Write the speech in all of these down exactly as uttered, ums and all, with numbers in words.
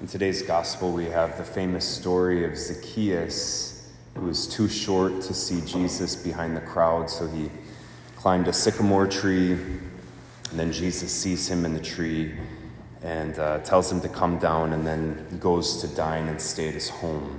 In today's gospel, we have the famous story of Zacchaeus, who was too short to see Jesus behind the crowd, so he climbed a sycamore tree, and then Jesus sees him in the tree and uh, tells him to come down, and then goes to dine and stay at his home.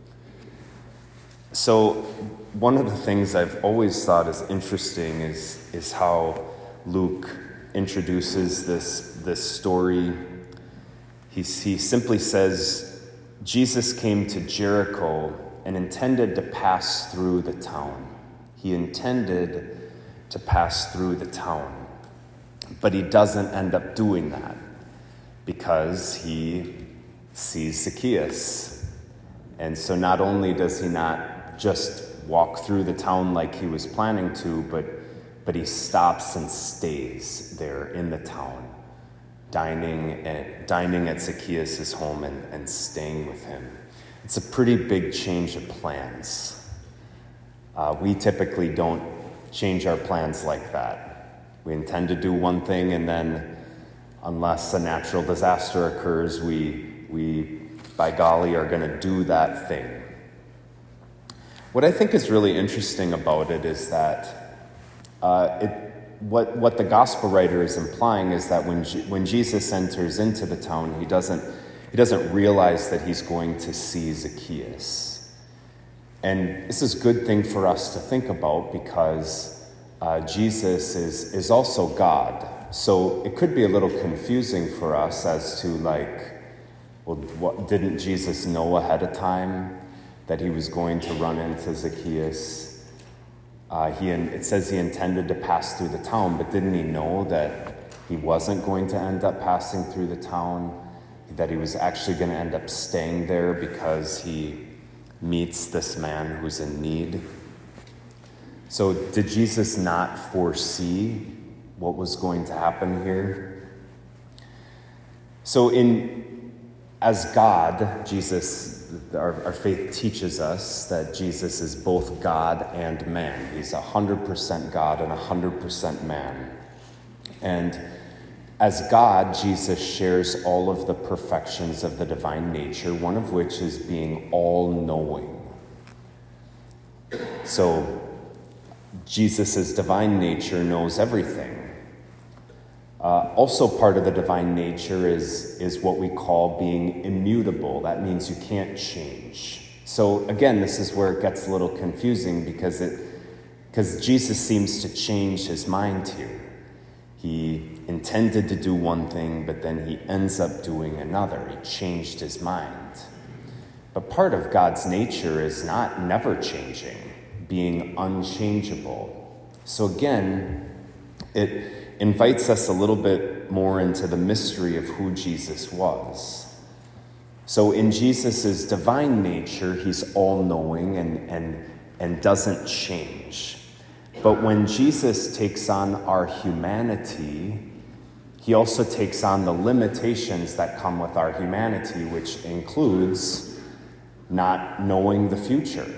So one of the things I've always thought is interesting is, is how Luke introduces this, this story. He, he simply says, Jesus came to Jericho and intended to pass through the town. He intended to pass through the town. But he doesn't end up doing that because he sees Zacchaeus. And so not only does he not just walk through the town like he was planning to, but, but he stops and stays there in the town, dining at, dining at Zacchaeus' home and, and staying with him. It's a pretty big change of plans. Uh, we typically don't change our plans like that. We intend to do one thing, and then unless a natural disaster occurs, we, we by golly, are going to do that thing. What I think is really interesting about it is that uh, it What what the gospel writer is implying is that when Je- when Jesus enters into the town, he doesn't he doesn't realize that he's going to see Zacchaeus. And this is a good thing for us to think about because uh, Jesus is is also God. So it could be a little confusing for us as to like, well, what, didn't Jesus know ahead of time that he was going to run into Zacchaeus? Uh, he it says he intended to pass through the town, but didn't he know that he wasn't going to end up passing through the town, that he was actually going to end up staying there because he meets this man who's in need? So did Jesus not foresee what was going to happen here? So in as God, Jesus, our, our faith teaches us that Jesus is both God and man. He's one hundred percent God and one hundred percent man. And as God, Jesus shares all of the perfections of the divine nature, one of which is being all-knowing. So Jesus' divine nature knows everything. Uh, also part of the divine nature is, is what we call being immutable. That means you can't change. So again, this is where it gets a little confusing because it because Jesus seems to change his mind here. He intended to do one thing, but then he ends up doing another. He changed his mind. But part of God's nature is not never changing, being unchangeable. So again, it invites us a little bit more into the mystery of who Jesus was. So in Jesus' divine nature, he's all-knowing and, and, and doesn't change. But when Jesus takes on our humanity, he also takes on the limitations that come with our humanity, which includes not knowing the future.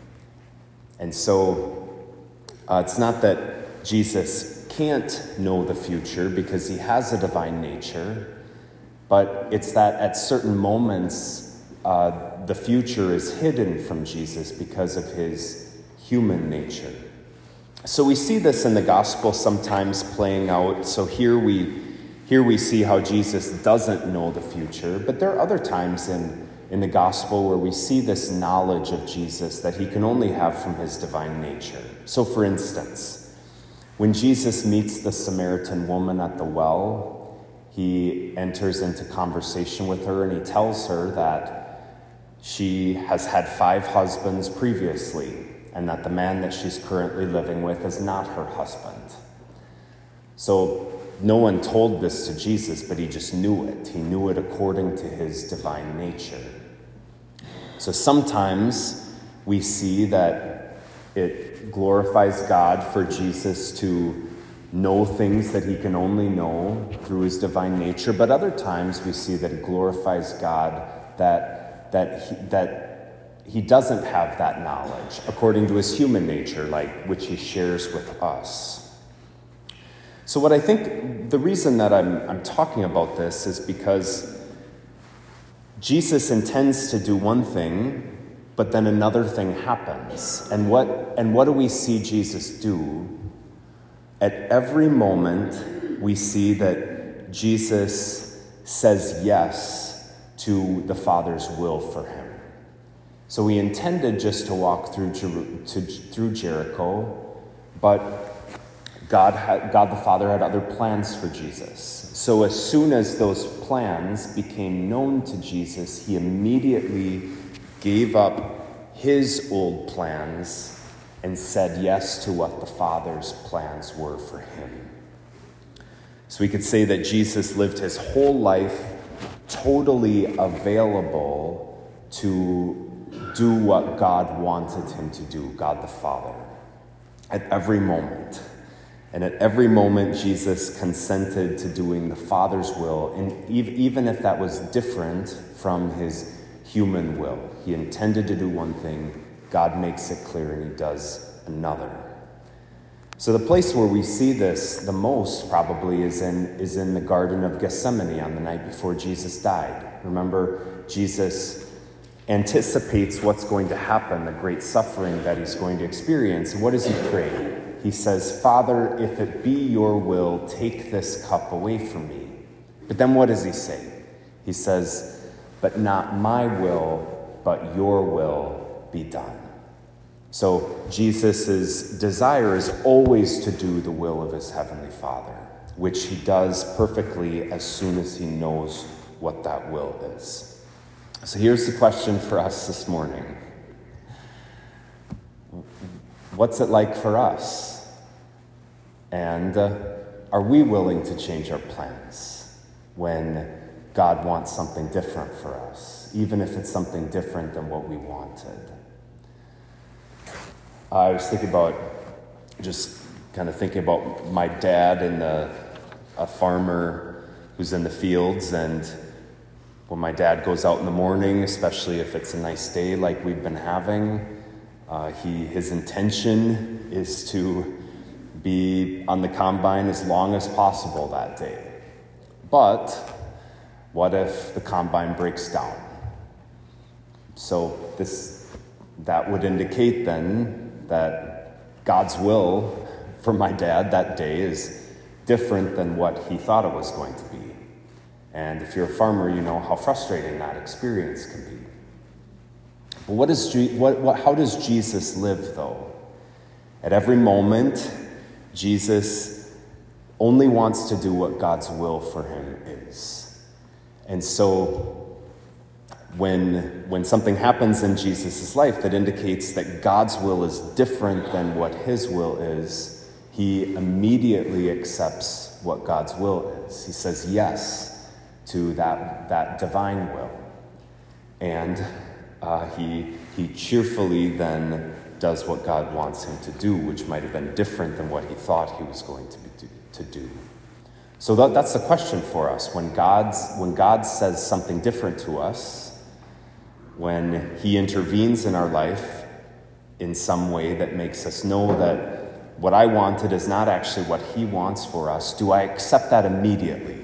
And so uh, it's not that Jesus can't know the future because he has a divine nature, but it's that at certain moments uh, the future is hidden from Jesus because of his human nature. So we see this in the gospel sometimes playing out. So here we here we see how Jesus doesn't know the future, but there are other times in, in the gospel where we see this knowledge of Jesus that he can only have from his divine nature. So for instance, when Jesus meets the Samaritan woman at the well, he enters into conversation with her and he tells her that she has had five husbands previously and that the man that she's currently living with is not her husband. So no one told this to Jesus, but he just knew it. He knew it according to his divine nature. So sometimes we see that it glorifies God for Jesus to know things that he can only know through his divine nature, but other times we see that it glorifies God that that he, that he doesn't have that knowledge according to his human nature, like which he shares with us. So what I think the reason that I'm I'm talking about this is because Jesus intends to do one thing, but then another thing happens. And what, and what do we see Jesus do? At every moment, we see that Jesus says yes to the Father's will for him. So he intended just to walk through, Jer- to, through Jericho, but God, had, God the Father had other plans for Jesus. So as soon as those plans became known to Jesus, he immediately gave up his old plans and said yes to what the Father's plans were for him. So we could say that Jesus lived his whole life totally available to do what God wanted him to do, God the Father, at every moment. And at every moment, Jesus consented to doing the Father's will, and even if that was different from his human will. He intended to do one thing, God makes it clear, and he does another. So the place where we see this the most probably is in, is in the Garden of Gethsemane on the night before Jesus died. Remember, Jesus anticipates what's going to happen, the great suffering that he's going to experience. And what does he pray? He says, Father, if it be your will, take this cup away from me. But then what does he say? He says, but not my will, but your will be done. So Jesus' desire is always to do the will of his heavenly Father, which he does perfectly as soon as he knows what that will is. So here's the question for us this morning. What's it like for us? And uh, are we willing to change our plans when God wants something different for us, even if it's something different than what we wanted? I was thinking about, just kind of thinking about my dad and the, a farmer who's in the fields, and when my dad goes out in the morning, especially if it's a nice day like we've been having, uh, he his intention is to be on the combine as long as possible that day. But what if the combine breaks down? So this that would indicate then that God's will for my dad that day is different than what he thought it was going to be. And if you're a farmer, you know how frustrating that experience can be. But what is, what, what, how does Jesus live, though? At every moment, Jesus only wants to do what God's will for him is. And so when, when something happens in Jesus' life that indicates that God's will is different than what his will is, he immediately accepts what God's will is. He says yes to that, that divine will. And uh, he, he cheerfully then does what God wants him to do, which might have been different than what he thought he was going to, be do, to do. So that, that's the question for us. When, God's, when God says something different to us, when he intervenes in our life in some way that makes us know that what I wanted is not actually what he wants for us, do I accept that immediately?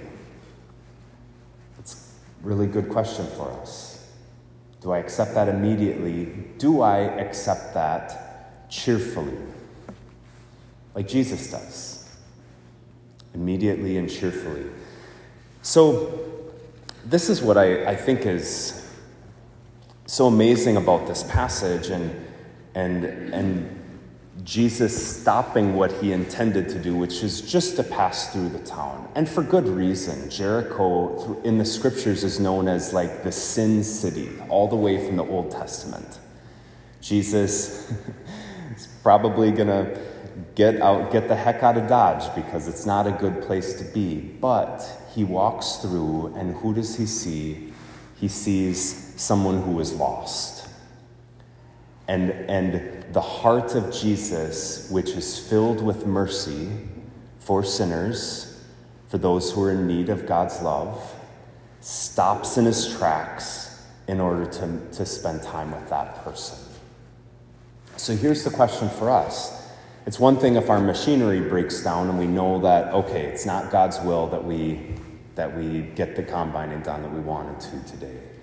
Really good question for us. Do I accept that immediately? Do I accept that cheerfully? Like Jesus does. Immediately and cheerfully. So this is what I, I think is so amazing about this passage and and and Jesus stopping what he intended to do, which is just to pass through the town. And for good reason. Jericho in the scriptures is known as like the sin city, all the way from the Old Testament. Jesus is probably going to get out, get the heck out of Dodge because it's not a good place to be. But he walks through, and who does he see? He sees someone who is lost. And, and the heart of Jesus, which is filled with mercy for sinners, for those who are in need of God's love, stops in his tracks in order to, to spend time with that person. So here's the question for us. It's one thing if our machinery breaks down and we know that, okay, it's not God's will that we, that we get the combining done that we wanted to today.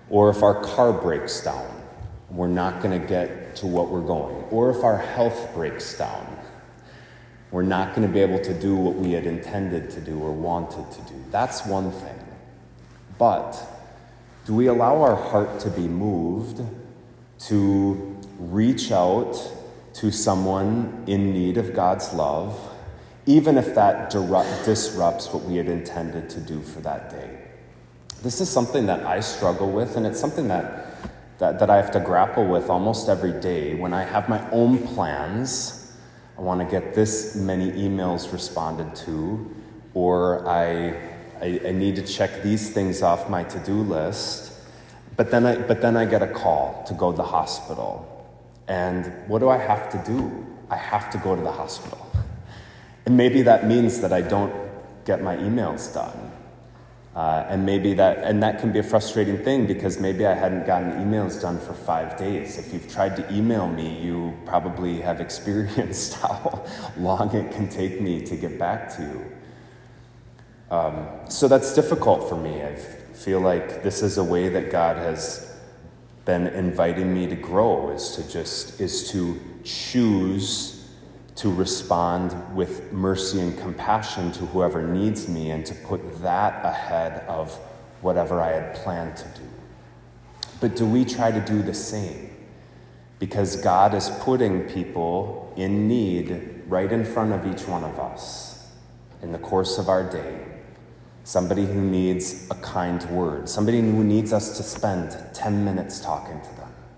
Or if our car breaks down, we're not going to get to what we're going. Or if our health breaks down, we're not going to be able to do what we had intended to do or wanted to do. That's one thing. But do we allow our heart to be moved to reach out to someone in need of God's love, even if that disrupts what we had intended to do for that day? This is something that I struggle with, and it's something that, that, that I have to grapple with almost every day. When I have my own plans, I want to get this many emails responded to, or I, I, I need to check these things off my to-do list, but then I, but then I get a call to go to the hospital. And what do I have to do? I have to go to the hospital. And maybe that means that I don't get my emails done. Uh, and maybe that, and that can be a frustrating thing because maybe I hadn't gotten emails done for five days. If you've tried to email me, you probably have experienced how long it can take me to get back to you. Um, so that's difficult for me. I feel like this is a way that God has been inviting me to grow, is to just, is to choose to respond with mercy and compassion to whoever needs me, and to put that ahead of whatever I had planned to do. But do we try to do the same? Because God is putting people in need right in front of each one of us in the course of our day. Somebody who needs a kind word, somebody who needs us to spend ten minutes talking to them.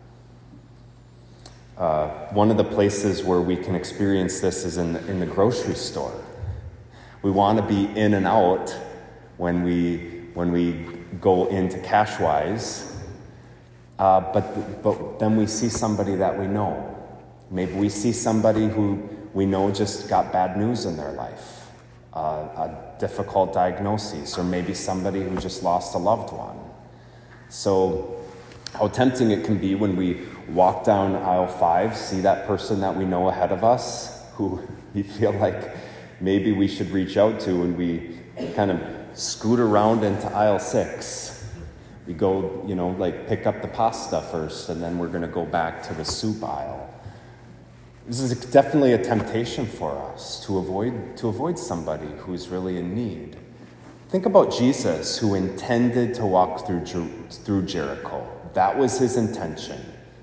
Uh, one of the places where we can experience this is in the, in the grocery store. We want to be in and out when we when we go into Cashwise, uh, but but then we see somebody that we know. Maybe we see somebody who we know just got bad news in their life, uh, a difficult diagnosis, or maybe somebody who just lost a loved one. So how tempting it can be when we walk down aisle five, see that person that we know ahead of us, who we feel like maybe we should reach out to, and we kind of scoot around into aisle six. We go, you know, like pick up the pasta first, and then we're going to go back to the soup aisle. This is definitely a temptation for us to avoid to avoid somebody who's really in need. Think about Jesus, who intended to walk through Jer- through Jericho. That was his intention.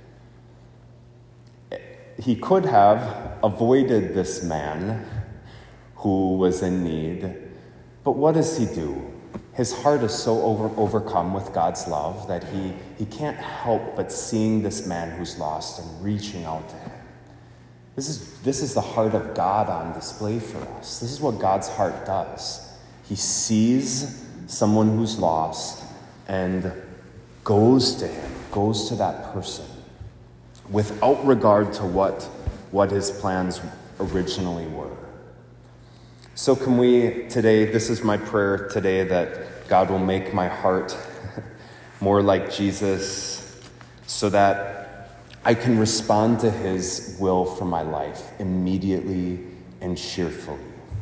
He could have avoided this man who was in need, but what does he do? His heart is so over, overcome with God's love that he, he can't help but seeing this man who's lost and reaching out to him. This is, this is the heart of God on display for us. This is what God's heart does. He sees someone who's lost and goes to him, goes to that person, without regard to what, what his plans originally were. So can we today, this is my prayer today, that God will make my heart more like Jesus, so that I can respond to his will for my life immediately and cheerfully.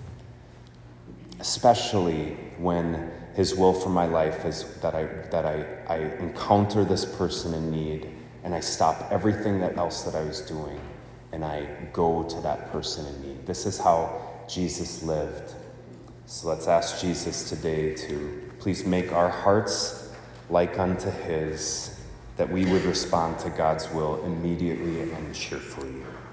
Especially when his will for my life is that I that I, I encounter this person in need, and I stop everything that else that I was doing, and I go to that person in need. This is how Jesus lived. So let's ask Jesus today to please make our hearts like unto his, that we would respond to God's will immediately and cheerfully.